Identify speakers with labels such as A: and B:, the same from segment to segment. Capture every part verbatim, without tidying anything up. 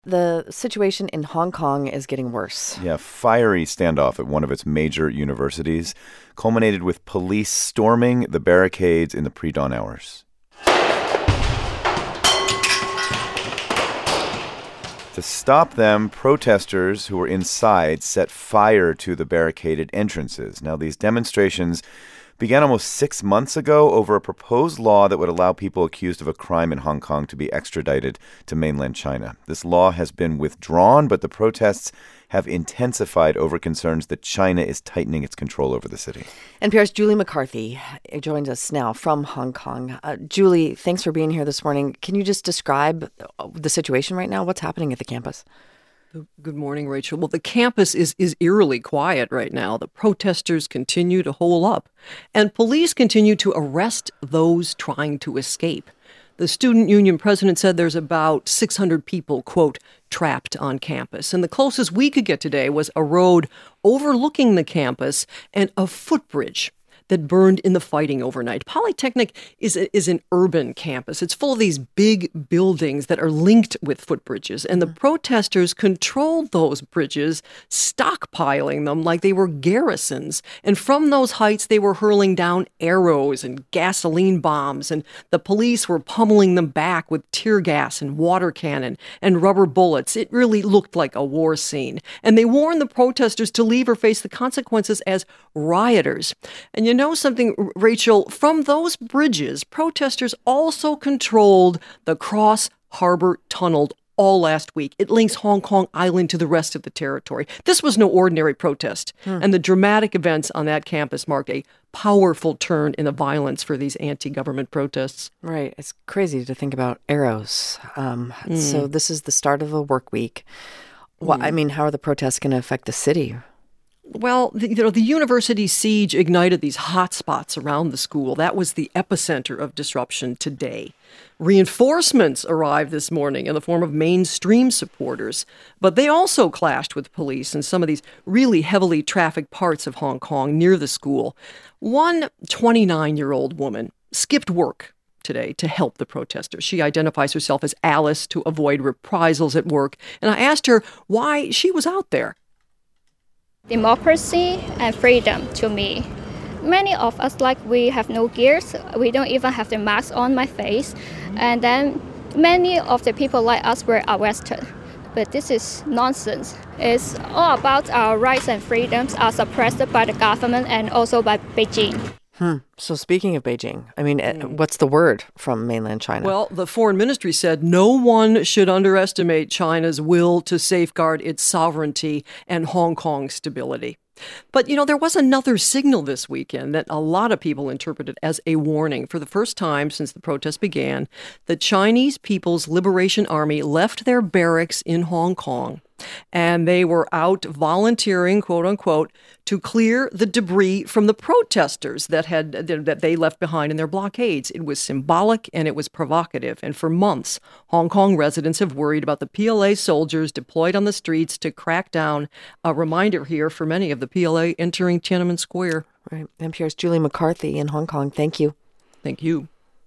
A: The situation in Hong Kong is getting worse.
B: Yeah, fiery standoff at one of its major universities culminated with police storming the barricades in the pre-dawn hours. To stop them, protesters who were inside set fire to the barricaded entrances. Now, these demonstrations began almost six months ago over a proposed law that would allow people accused of a crime in Hong Kong to be extradited to mainland China. This law has been withdrawn, but the protests have intensified over concerns that China is tightening its control over the city.
A: N P R's Julie McCarthy joins us now from Hong Kong. Uh, Julie, thanks for being here this morning. Can you just describe the situation right now? What's happening at the campus?
C: Good morning, Rachel. Well, the campus is, is eerily quiet right now. The protesters continue to hole up, and police continue to arrest those trying to escape. The student union president said there's about six hundred people, quote, trapped on campus. And the closest we could get today was a road overlooking the campus and a footbridge that burned in the fighting overnight. Polytechnic is a, is an urban campus. It's full of these big buildings that are linked with footbridges, and the protesters controlled those bridges, stockpiling them like they were garrisons. And from those heights, they were hurling down arrows and gasoline bombs, and the police were pummeling them back with tear gas and water cannon and rubber bullets. It really looked like a war scene. And they warned the protesters to leave or face the consequences as rioters. And you know, know something, Rachel? From those bridges, protesters also controlled the Cross Harbor Tunnel all last week. It links Hong Kong Island to the rest of the territory. This was no ordinary protest, hmm. and the dramatic events on that campus marked a powerful turn in the violence for these anti-government protests.
A: Right. It's crazy to think about arrows. Um, mm. So this is the start of a work week. Well, mm. I mean, how are the protests going to affect the city?
C: Well, the, you know, the university siege ignited these hot spots around the school. That was the epicenter of disruption today. Reinforcements arrived this morning in the form of mainstream supporters, but they also clashed with police in some of these really heavily trafficked parts of Hong Kong near the school. One twenty-nine-year-old woman skipped work today to help the protesters. She identifies herself as Alice to avoid reprisals at work, and I asked her why she was out there.
D: Democracy and freedom to me. Many of us, like, we have no gears. We don't even have the mask on my face. And then many of the people like us were arrested. But this is nonsense. It's all about our rights and freedoms are suppressed by the government and also by Beijing.
A: Hmm. So speaking of Beijing, I mean, mm. what's the word from mainland China?
C: Well, the foreign ministry said no one should underestimate China's will to safeguard its sovereignty and Hong Kong's stability. But, you know, there was another signal this weekend that a lot of people interpreted as a warning. For the first time since the protests began, the Chinese People's Liberation Army left their barracks in Hong Kong, and they were out volunteering, quote unquote, to clear the debris from the protesters that had that they left behind in their blockades. It was symbolic and it was provocative. And for months, Hong Kong residents have worried about the P L A soldiers deployed on the streets to crack down. A reminder here for many of the P L A entering Tiananmen Square.
A: Right. N P R's Julie McCarthy in Hong Kong. Thank you.
C: Thank you.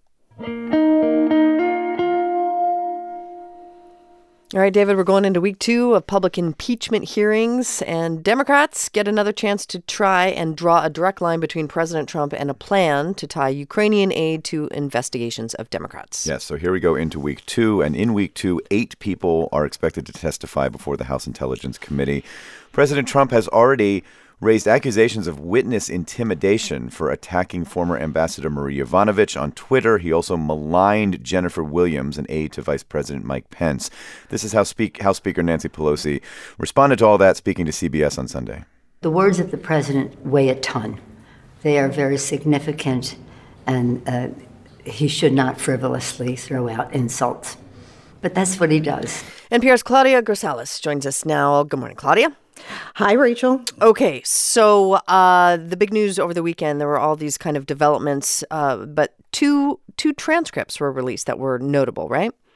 A: All right, David, we're going into week two of public impeachment hearings, and Democrats get another chance to try and draw a direct line between President Trump and a plan to tie Ukrainian aid to investigations of Democrats.
B: Yes, so here we go into week two, and in week two, eight people are expected to testify before the House Intelligence Committee. President Trump has already raised accusations of witness intimidation for attacking former Ambassador Marie Yovanovitch on Twitter. He also maligned Jennifer Williams, an aide to Vice President Mike Pence. This is how speak, House Speaker Nancy Pelosi responded to all that, speaking to C B S on Sunday.
E: The words of the president weigh a ton. They are very significant, and uh, he should not frivolously throw out insults. But that's what he does.
A: N P R's Claudia Grisales joins us now. Good morning, Claudia.
F: Hi, Rachel.
A: Okay, so uh, the big news over the weekend, there were all these kind of developments, uh, but two two transcripts were released that were notable, right?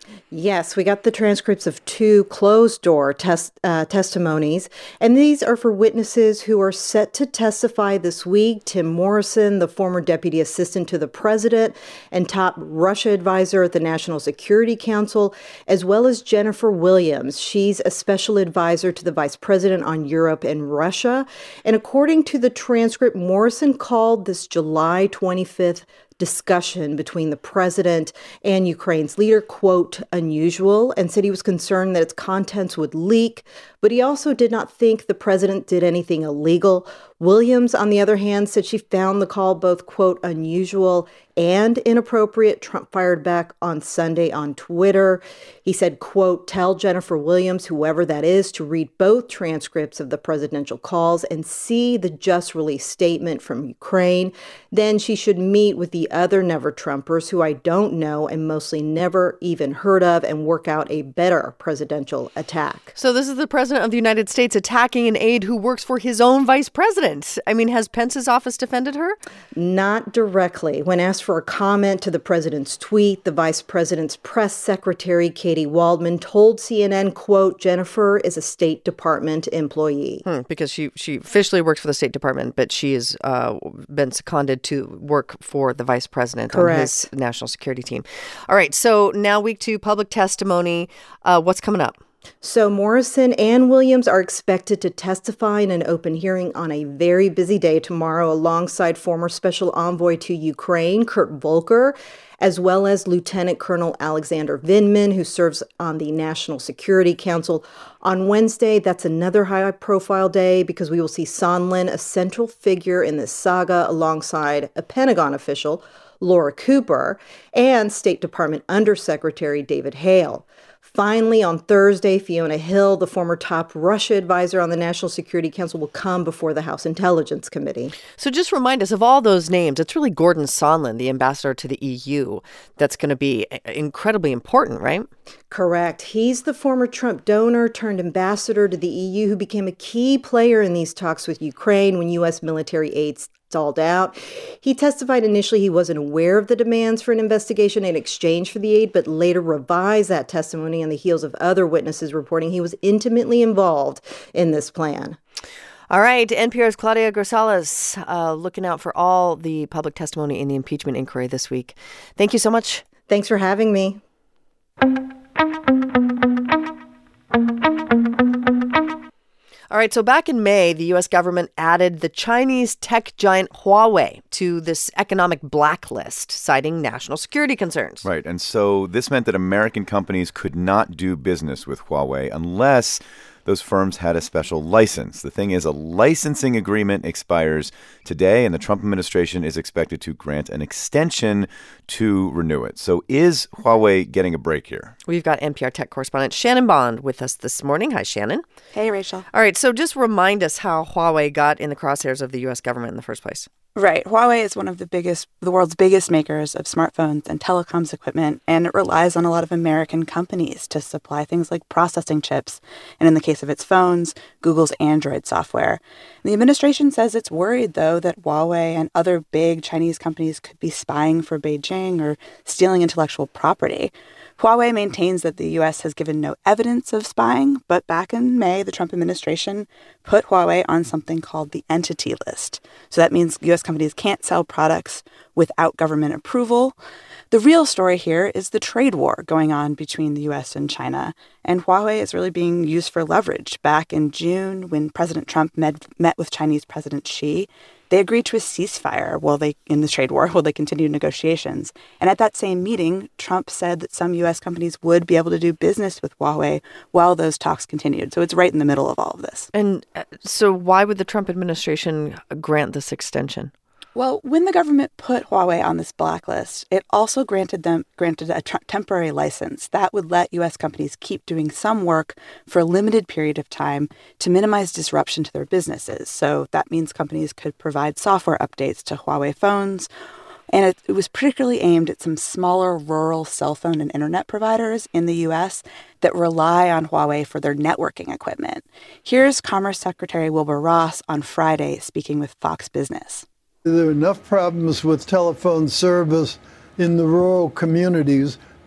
F: Yes, we got the transcripts of two closed-door test, uh, testimonies, and these are for witnesses who are set to testify this week. Tim Morrison, the former deputy assistant to the president and top Russia advisor at the National Security Council, as well as Jennifer Williams. She's a special advisor to the vice president on Europe and Russia. And according to the transcript, Morrison called this July twenty-fifth discussion between the president and Ukraine's leader, quote, unusual, and said he was concerned that its contents would leak. But he also did not think the president did anything illegal. Williams, on the other hand, said she found the call both, quote, unusual and inappropriate. Trump fired back on Sunday on Twitter. He said, quote, tell Jennifer Williams, whoever that is, to read both transcripts of the presidential calls and see the just released statement from Ukraine. Then she should meet with the other never-Trumpers who I don't know and mostly never even heard of and work out a better presidential attack.
A: So this is the president of the United States attacking an aide who works for his own vice president. I mean, has Pence's office defended her?
F: Not directly. When asked for a comment to the president's tweet, the vice president's press secretary, Katie Waldman, told C N N, quote, Jennifer is a State Department employee.
A: Hmm, because she, she officially works for the State Department, but she has uh, been seconded to work for the vice president
F: Correct.
A: on his national security team. All right, so now week two, public testimony. Uh, what's coming up?
F: So Morrison and Williams are expected to testify in an open hearing on a very busy day tomorrow alongside former special envoy to Ukraine, Kurt Volker, as well as Lieutenant Colonel Alexander Vindman, who serves on the National Security Council. On Wednesday, that's another high-profile day because we will see Sondland, a central figure in this saga, alongside a Pentagon official, Laura Cooper, and State Department Undersecretary David Hale. Finally, on Thursday, Fiona Hill, the former top Russia advisor on the National Security Council, will come before the House Intelligence Committee.
A: So just remind us of all those names. It's really Gordon Sondland, the ambassador to the E U, that's going to be incredibly important, right?
F: Correct. He's the former Trump donor turned ambassador to the E U who became a key player in these talks with Ukraine when U S military aid stalled out. He testified initially he wasn't aware of the demands for an investigation in exchange for the aid, but later revised that testimony on the heels of other witnesses reporting he was intimately involved in this plan.
A: All right, N P R's Claudia Grisales uh, looking out for all the public testimony in the impeachment inquiry this week. Thank you so much.
F: Thanks for having me.
A: All right, so back in May, the U S government added the Chinese tech giant Huawei to this economic blacklist, citing national security concerns.
B: Right, and so this meant that American companies could not do business with Huawei unless those firms had a special license. The thing is, a licensing agreement expires today, and the Trump administration is expected to grant an extension to renew it. So is Huawei getting a break here?
A: We've got N P R tech correspondent Shannon Bond with us this morning. Hi, Shannon.
G: Hey, Rachel.
A: All right, so just remind us how Huawei got in the crosshairs of the U S government in the first place.
G: Right. Huawei is one of the biggest, the world's biggest makers of smartphones and telecoms equipment, and it relies on a lot of American companies to supply things like processing chips, and in the case of its phones, Google's Android software. The administration says it's worried, though, that Huawei and other big Chinese companies could be spying for Beijing or stealing intellectual property. Huawei maintains that the U S has given no evidence of spying, but back in May, the Trump administration put Huawei on something called the Entity List. So that means U S companies can't sell products without government approval. The real story here is the trade war going on between the U S and China, and Huawei is really being used for leverage. Back in June, when President Trump met, met with Chinese President Xi, they agreed to a ceasefire while they in the trade war while they continued negotiations. And at that same meeting, Trump said that some U S companies would be able to do business with Huawei while those talks continued. So it's right in the middle of all of this.
A: And uh, so why would the Trump administration grant this extension?
G: Well, when the government put Huawei on this blacklist, it also granted them granted a tr- temporary license that would let U S companies keep doing some work for a limited period of time to minimize disruption to their businesses. So that means companies could provide software updates to Huawei phones. And it, it was particularly aimed at some smaller rural cell phone and internet providers in the U S that rely on Huawei for their networking equipment. Here's Commerce Secretary Wilbur Ross on Friday speaking with Fox Business.
H: There are enough problems with telephone service in the rural communities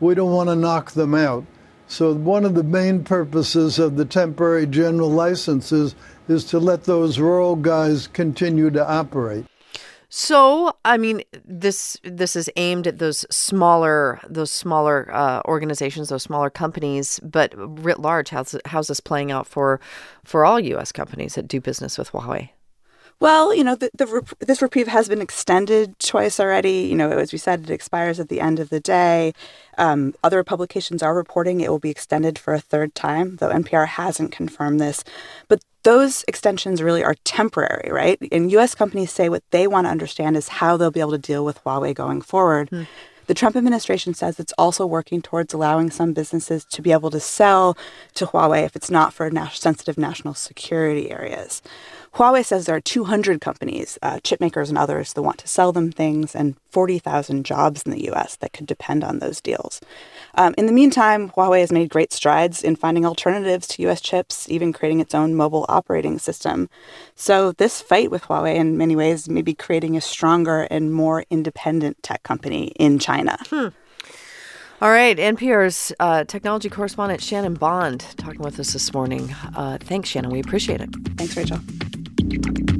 H: we don't want to knock them out. So one of the main purposes of the temporary general licenses is to let those rural guys continue to operate.
A: So, I mean, this this is aimed at those smaller those smaller uh, organizations, those smaller companies, but writ large, how's how's this playing out for for all U S companies that do business with Huawei?
G: Well, you know, the, the rep- this reprieve has been extended twice already. You know, as we said, it expires at the end of the day. Um, other publications are reporting it will be extended for a third time, though N P R hasn't confirmed this. But those extensions really are temporary, right? And U S companies say what they want to understand is how they'll be able to deal with Huawei going forward. Hmm. The Trump administration says it's also working towards allowing some businesses to be able to sell to Huawei if it's not for na- sensitive national security areas. Huawei says there are two hundred companies, uh, chip makers and others, that want to sell them things, and forty thousand jobs in the U S that could depend on those deals. Um, in the meantime, Huawei has made great strides in finding alternatives to U S chips, even creating its own mobile operating system. So this fight with Huawei, in many ways, may be creating a stronger and more independent tech company in China.
A: Hmm. All right, N P R's uh, technology correspondent Shannon Bond talking with us this morning. Uh, thanks, Shannon. We appreciate it.
G: Thanks, Rachel.